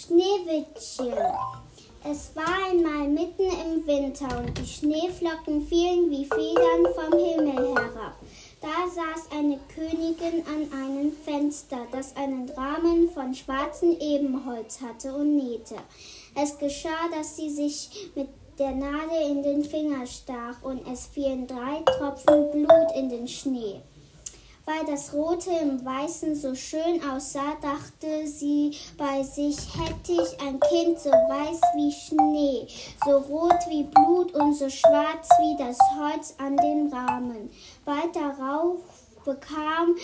Schneewittchen. Es war einmal mitten im Winter und die Schneeflocken fielen wie Federn vom Himmel herab. Da saß eine Königin an einem Fenster, das einen Rahmen von schwarzem Ebenholz hatte und nähte. Es geschah, dass sie sich mit der Nadel in den Finger stach und es fielen 3 Tropfen Blut in den Schnee. Weil das Rote im Weißen so schön aussah, dachte sie bei sich, hätte ich ein Kind so weiß wie Schnee, so rot wie Blut und so schwarz wie das Holz an dem Rahmen. Bald darauf bekam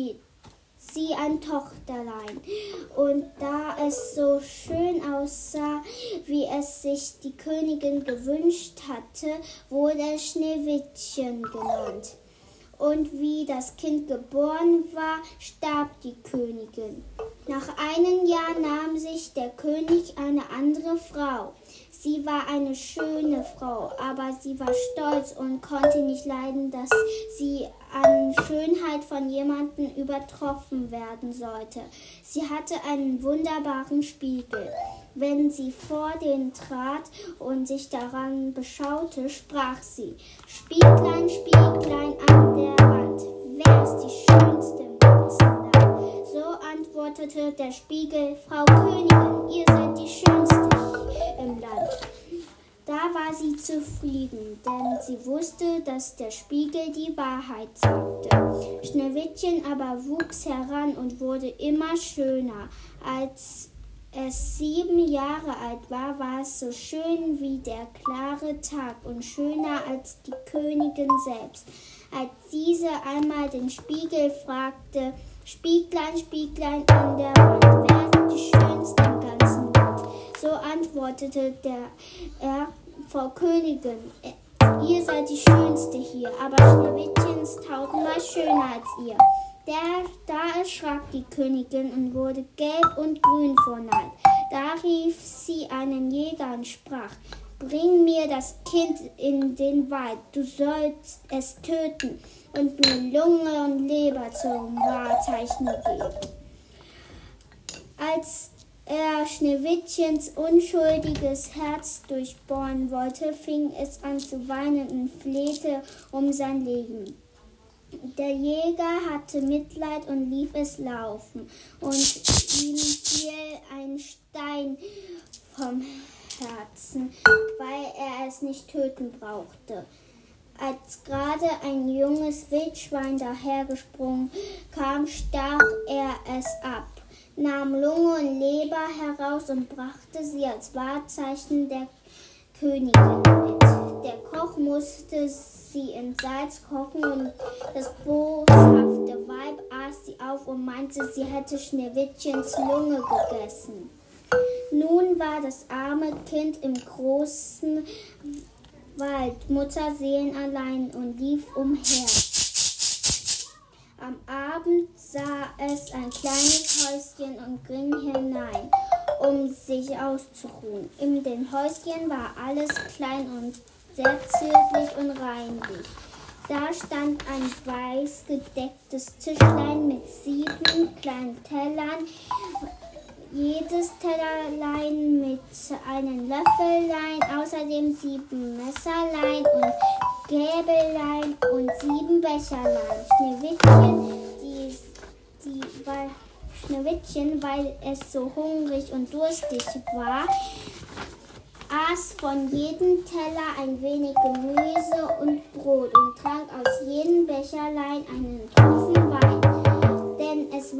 sie ein Tochterlein. Und da es so schön aussah, wie es sich die Königin gewünscht hatte, wurde es Schneewittchen genannt. Und wie das Kind geboren war, starb die Königin. Nach einem Jahr nahm sich der König eine andere Frau. Sie war eine schöne Frau, aber sie war stolz und konnte nicht leiden, dass sie an Schönheit von jemandem übertroffen werden sollte. Sie hatte einen wunderbaren Spiegel. Wenn sie vor den trat und sich daran beschaute, sprach sie: Spieglein, Spieglein an der Wand, wer ist die Schönste im ganzen Land? So antwortete der Spiegel: Frau Königin, ihr seid die Schönste im Land. Da war sie zufrieden, denn sie wusste, dass der Spiegel die Wahrheit sagte. Schneewittchen aber wuchs heran und wurde immer schöner. Als es 7 Jahre alt war, war es so schön wie der klare Tag und schöner als die Königin selbst. Als diese einmal den Spiegel fragte: Spieglein, Spieglein an der Wand, wer ist die Schönste im ganzen Land? So antwortete er: Frau Königin, ihr seid die Schönste hier, aber Schneewittchen ist 1000-mal schöner als ihr. Da erschrak die Königin und wurde gelb und grün vor Neid. Da rief sie einen Jäger und sprach: Bring mir das Kind in den Wald, du sollst es töten und mir Lunge und Leber zum Wahrzeichen geben. Als er Schneewittchens unschuldiges Herz durchbohren wollte, fing es an zu weinen und flehte um sein Leben. Der Jäger hatte Mitleid und ließ es laufen, und ihm fiel ein Stein vom Herzen, weil er es nicht töten brauchte. Als gerade ein junges Wildschwein dahergesprungen kam, stach er es ab, nahm Lunge und Leber heraus und brachte sie als Wahrzeichen der Königin mit. Der Koch musste sie in Salz kochen und das boshafte Weib aß sie auf und meinte, sie hätte Schneewittchens Lunge gegessen. Nun war das arme Kind im großen Wald, mutterseelenallein, und lief umher. Am Abend sah es ein kleines Häuschen und ging hinein, um sich auszuruhen. In dem Häuschen war alles klein und sehr zierlich und reinlich. Da stand ein weiß gedecktes Tischlein mit 7 kleinen Tellern, jedes Tellerlein mit einem Löffelein, außerdem 7 Messerlein und Gäbelein und 7 Becherlein. Schneewittchen, weil es so hungrig und durstig war, aß von jedem Teller ein wenig Gemüse und Brot und trank aus jedem Becherlein einen Tropfen Wein, denn es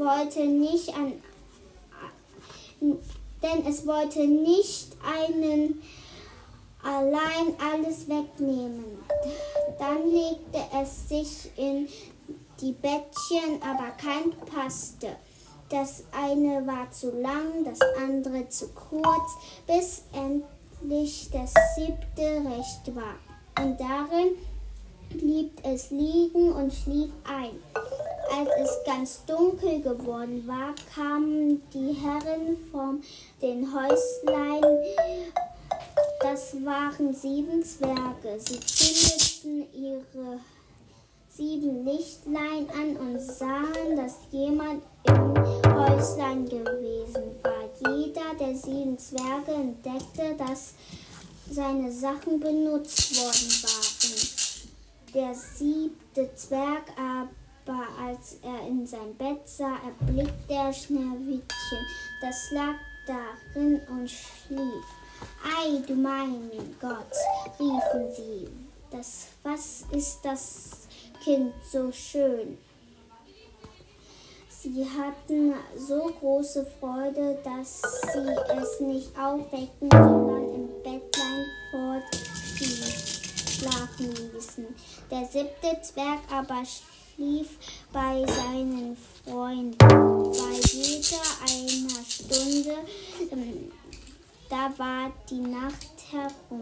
wollte nicht einen allein alles wegnehmen. Dann legte es sich in die Bettchen, aber kein passte. Das eine war zu lang, das andere zu kurz, bis endlich das 7. recht war. Und darin blieb es liegen und schlief ein. Als es ganz dunkel geworden war, kamen die Herren von den Häuslein. Das waren 7 Zwerge. Sie zündeten ihre 7 Lichtlein an und sahen, dass jemand im Häuslein gewesen war. jeder der 7 Zwerge entdeckte, dass seine Sachen benutzt worden waren. Der 7. Zwerg aber, als er in sein Bett sah, erblickte er Schneewittchen. Das lag darin und schlief. »Ei, du mein Gott«, riefen sie, »was ist das Kind so schön?« Sie hatten so große Freude, dass sie es nicht aufwecken, sondern im Bettlein fortschlafen ließen. Der 7. Zwerg aber schlief bei seinen Freunden. Bei jeder einer Stunde, da war die Nacht herum.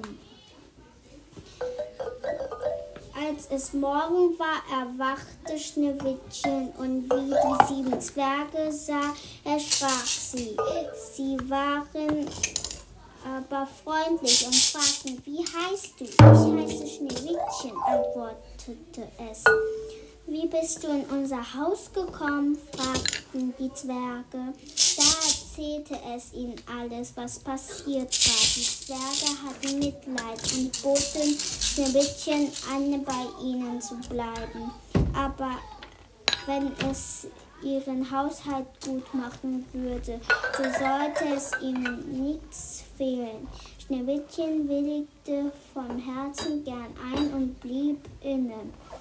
Als es Morgen war, erwachte Schneewittchen und wie die 7 Zwerge sah, erschrak sie. Sie waren aber freundlich und fragten, »Wie heißt du?« »Ich heiße Schneewittchen«, antwortete es. »Wie bist du in unser Haus gekommen?« fragten die Zwerge. Da erzählte es ihnen alles, was passiert war. Die Zwerge hatten Mitleid und boten Schneewittchen an, bei ihnen zu bleiben. Aber wenn es ihren Haushalt gut machen würde, so sollte es ihnen nichts fehlen. Schneewittchen willigte von Herzen gern ein und blieb inne.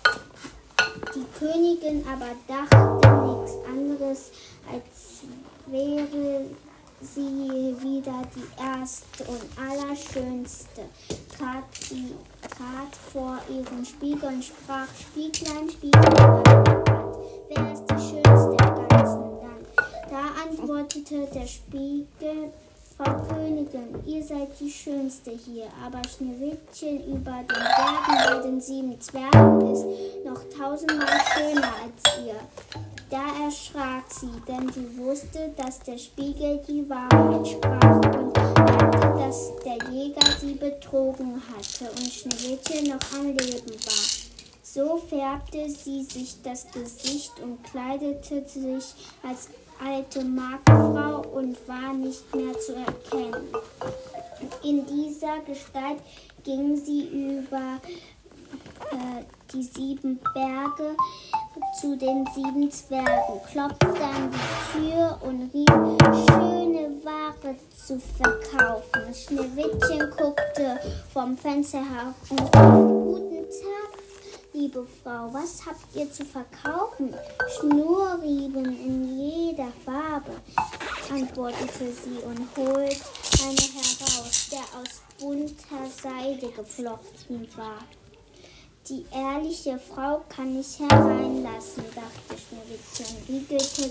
Die Königin aber dachte nichts anderes, als wäre sie wieder die erste und allerschönste. Sie trat vor ihren Spiegel und sprach, »Spieglein, Spieglein, wer ist die schönste im ganzen Land?« Da antwortete der Spiegel, »Frau Königin, ihr seid die Schönste hier, aber Schneewittchen über den Bergen bei den 7 Zwergen ist noch 1000-mal schöner als ihr.« Da erschrak sie, denn sie wusste, dass der Spiegel die Wahrheit sprach und merkte, dass der Jäger sie betrogen hatte und Schneewittchen noch am Leben war. So färbte sie sich das Gesicht und kleidete sich als alte Marktfrau und war nicht mehr zu erkennen. In dieser Gestalt ging sie über die 7 Berge zu den 7 Zwergen, klopfte an die Tür und rief, schöne Ware zu verkaufen. Schneewittchen guckte vom Fenster her und rief, guten Tag, liebe Frau, was habt ihr zu verkaufen? Schnurriemen in jeder Farbe, antwortete sie und holte eine heraus, der aus bunter Seide geflochten war. Die ehrliche Frau kann ich hereinlassen, dachte Schneewittchen, riegelte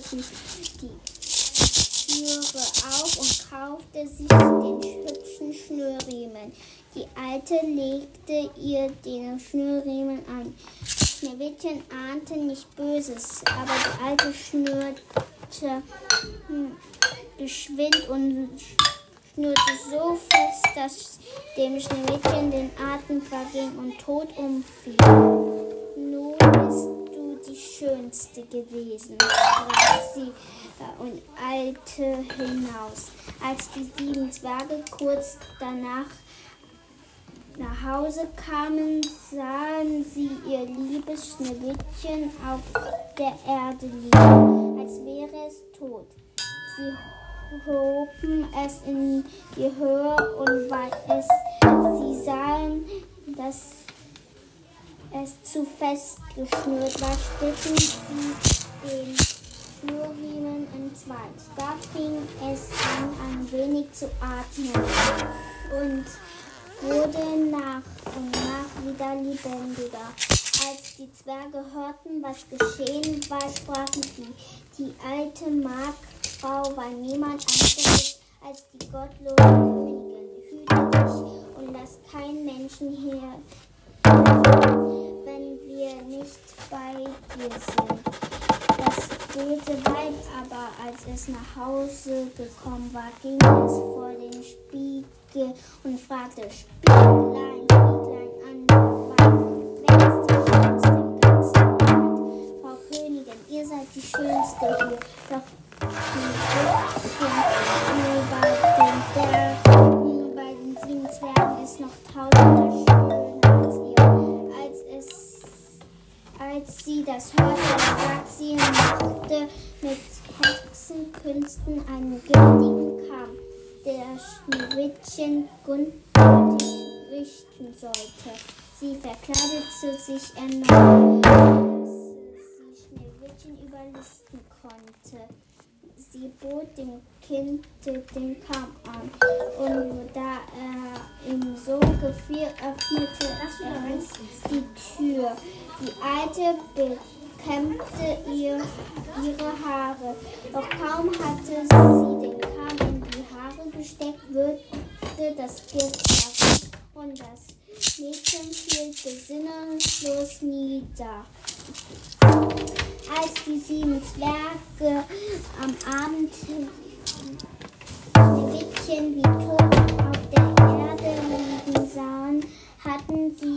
die Türe auf und kaufte sich den hübschen Schnürriemen. Die Alte legte ihr den Schnürriemen an. Schneewittchen ahnte nicht Böses, aber die Alte schnürte geschwind und schnürte so fest, dass dem Schneewittchen den Atem verging und tot umfiel. Nun bist du die Schönste gewesen, sprach sie und eilte hinaus. Als die 7 Zwerge kurz danach nach Hause kamen, sahen sie ihr liebes Schneewittchen auf der Erde liegen, als wäre es tot. Sie hoben es in die Höhe und weil sie sahen, dass es zu fest geschnürt war, schnitten sie den Schnurriemen entzwei. Da fing es an, ein wenig zu atmen und wurde nach und nach wieder lebendiger. Als die Zwerge hörten, was geschehen war, sprachen sie, die alte Marktfrau war niemand anderes als die gottlose Königin. Hüte dich und lass keinen Menschen hier, wenn wir nicht bei dir sind. Das böse Weib aber, als es nach Hause gekommen war, ging es vor den Spiegel und fragte, Spieglein, Spieglein an der Wand, wer ist die Schönste im ganzen Land? Frau Königin, ihr seid die Schönste hier, doch die Schönste Schneewittchen gutmütig richten sollte. Sie verkleidete sich erneut, dass sie Schneewittchen überlisten konnte. Sie bot dem Kind den Kamm an, und da er ihm so gefiel, öffnete er die Tür. Die Alte bekämmte ihre Haare, doch kaum hatte sie den Kamm in die Haare gesteckt, würgte das Gift heraus und das Mädchen fiel besinnungslos nieder. Als die 7 Zwerge am Abend Schneewittchen wie tot auf der Erde liegen sahen, hatten sie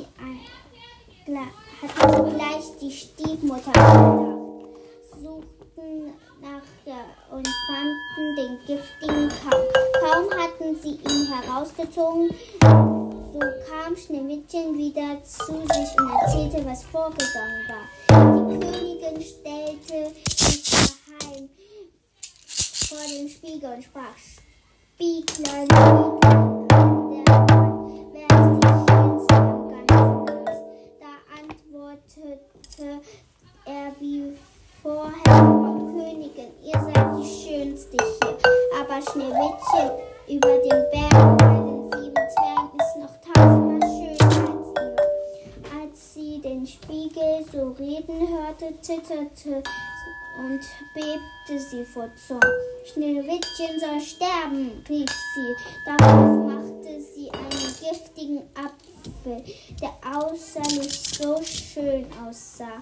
gleich die Stiefmutter gedacht, suchten und fanden den giftigen Kamm. Kaum hatten sie ihn herausgezogen, so kam Schneewittchen wieder zu sich und erzählte, was vorgegangen war. Die Königin stellte sich daheim vor dem Spiegel und sprach: Spieglein, Spieglein an der Wand, wer ist die Schönste am ganzen Land? Da antwortete er wie vorher: Frau Königin, ihr seid die Schönste hier, aber Schneewittchen über dem Berg bei den 7 Zwergen ist noch 1000-mal schöner als ihr. Als sie den Spiegel so reden hörte, zitterte und bebte sie vor Zorn. Schneewittchen soll sterben, rief sie. Darauf machte sie einen giftigen Apfel, der außerlich so schön aussah.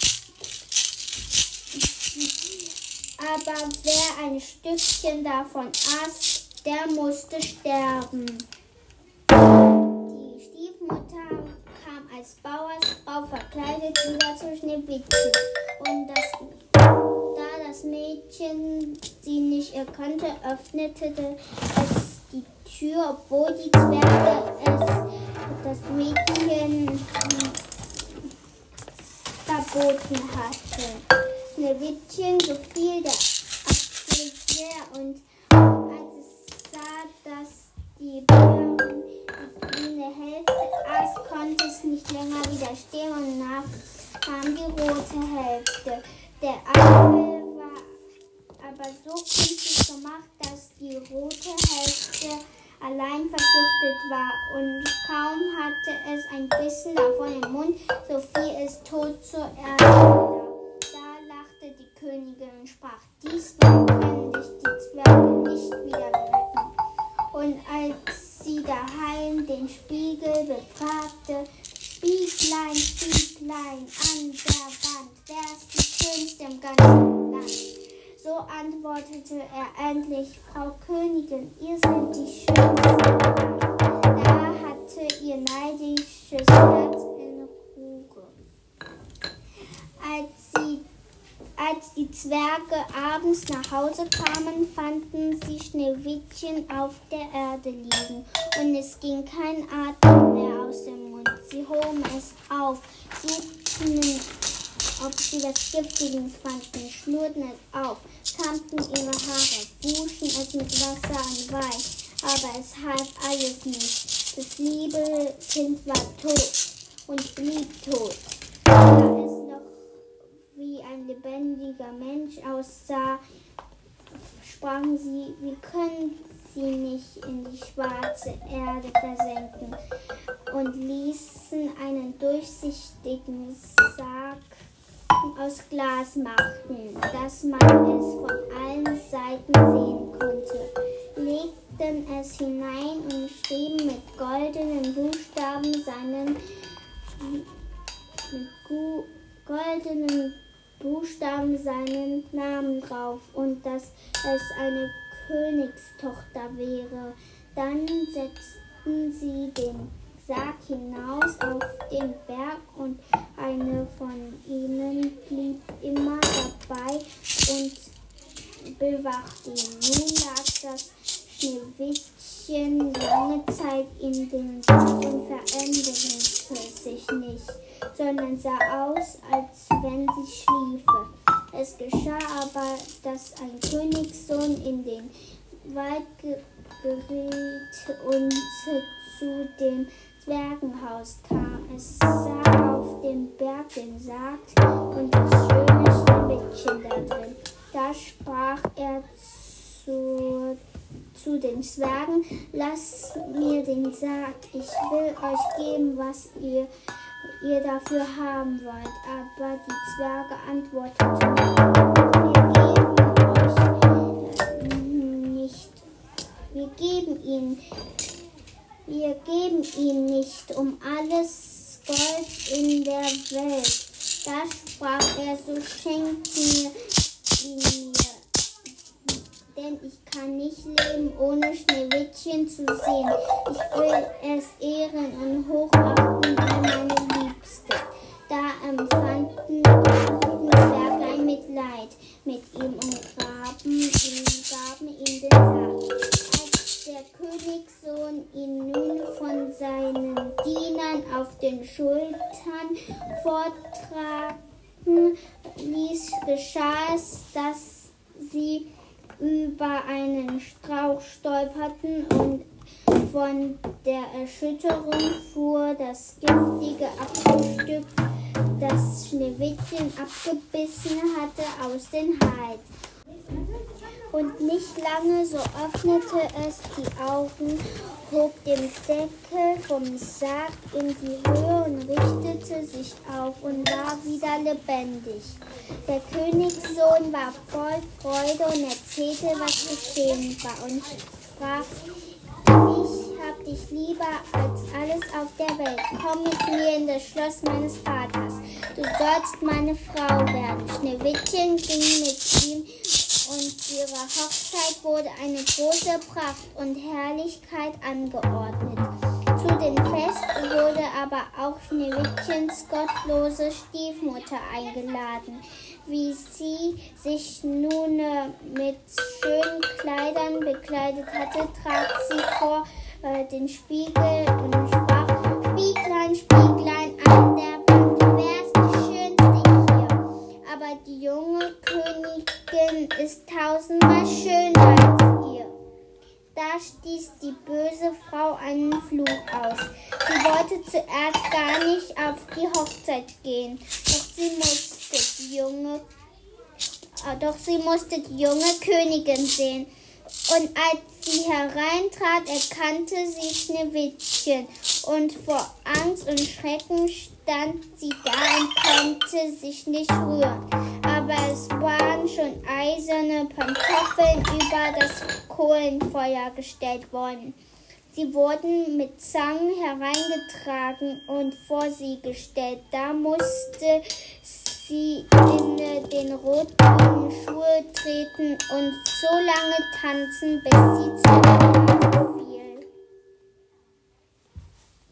Aber wer ein Stückchen davon aß, der musste sterben. Die Stiefmutter kam als Bauersfrau verkleidet wieder zu Schneewittchen. Und da das Mädchen sie nicht erkannte, öffnete es die Tür, obwohl die Zwerge das Mädchen verboten hatten. Schneewittchen gefiel der Apfel sehr, und als es sah, dass die Bäuerin die grüne Hälfte aß, konnte es nicht länger widerstehen und nahm die rote Hälfte. Der Apfel war aber so künstlich gemacht, dass die rote Hälfte allein vergiftet war, und kaum hatte es ein bisschen davon im Mund, so fiel es tot zur Erde. Die Königin und sprach: Diesmal können dich die Zwerge nicht wieder retten. Und als sie daheim den Spiegel befragte: Spieglein, Spieglein an der Wand, wer ist die Schönste im ganzen Land? So antwortete er endlich: Frau Königin, ihr seid die Schönste. Da hatte ihr neidisches Herz in Ruhe. Als die Zwerge abends nach Hause kamen, fanden sie Schneewittchen auf der Erde liegen, und es ging kein Atem mehr aus dem Mund. Sie hoben es auf, suchten, ob sie das Giftige fanden, schnurrten es auf, kammten ihre Haare, wuschen es mit Wasser und Wein, aber es half alles nicht. Das liebe Kind war tot und blieb tot. Da es noch wie ein lebendiger Mensch aussah, sprachen sie: Wie können sie nicht in die schwarze Erde versenken? Und ließen einen durchsichtigen Sarg aus Glas machen, dass man es von allen Seiten sehen konnte, legten es hinein und schrieben mit goldenen Buchstaben seinen Namen drauf, und dass es eine Königstochter wäre. Dann setzten sie den Sarg hinaus auf den Berg, und eine von ihnen blieb immer dabei und bewachte ihn. Nun lag das Schneewittchen lange Zeit in dem Sarg und veränderte sich nicht, sondern sah aus, als wenn sie schliefe. Es geschah aber, dass ein Königssohn in den Wald beriet und zu dem Zwergenhaus kam. Es sah auf dem Berg den Sarg und das schöne Schneewittchen da drin. Da sprach er zu den Zwergen: Lasst mir den Sarg, ich will euch geben, was ihr dafür haben wollt. Aber die Zwerge antworteten: Wir geben ihn nicht um alles Gold in der Welt. Da sprach er: So schenkt mir ihn mir, denn ich kann nicht leben, ohne Schneewittchen zu sehen. Ich will es ehren und hochachten wie meine Liebste. Da empfanden die guten Zwerglein Mitleid mit ihm und gaben ihm den Sarg. Als der Königssohn ihn nun von seinen Dienern auf den Schultern vortragen ließ, geschah es, dass sie über einen Strauch stolperten und von der Erschütterung fuhr das giftige Apfelstück, das Schneewittchen abgebissen hatte, aus dem Hals. Und nicht lange, so öffnete es die Augen, hob den Deckel vom Sarg in die Höhe und richtete sich auf und war wieder lebendig. Der Königssohn war voll Freude und erzählte, was geschehen war, und sprach: Ich hab dich lieber als alles auf der Welt. Komm mit mir in das Schloss meines Vaters. Du sollst meine Frau werden. Schneewittchen ging mit ihm, und ihrer Hochzeit wurde eine große Pracht und Herrlichkeit angeordnet. Zu dem Fest wurde aber auch Schneewittchens gottlose Stiefmutter eingeladen. Wie sie sich nun mit schönen Kleidern bekleidet hatte, trat sie vor den Spiegel und sprach: Spieglein, Spieglein an der Wand, wer ist die Schönste hier? Aber die junge Königin ist tausendmal schöner als ihr. Da stieß die böse Frau einen Fluch aus. Sie wollte zuerst gar nicht auf die Hochzeit gehen, doch sie musste die junge Königin sehen. Und als sie hereintrat, erkannte sie Schneewittchen, und vor Angst und Schrecken stand sie da und konnte sich nicht rühren. Aber es waren schon eiserne Pantoffeln über das Kohlenfeuer gestellt worden. Sie wurden mit Zangen hereingetragen und vor sie gestellt. Da musste sie in den rotgrünen Schuhe treten und so lange tanzen, bis sie zu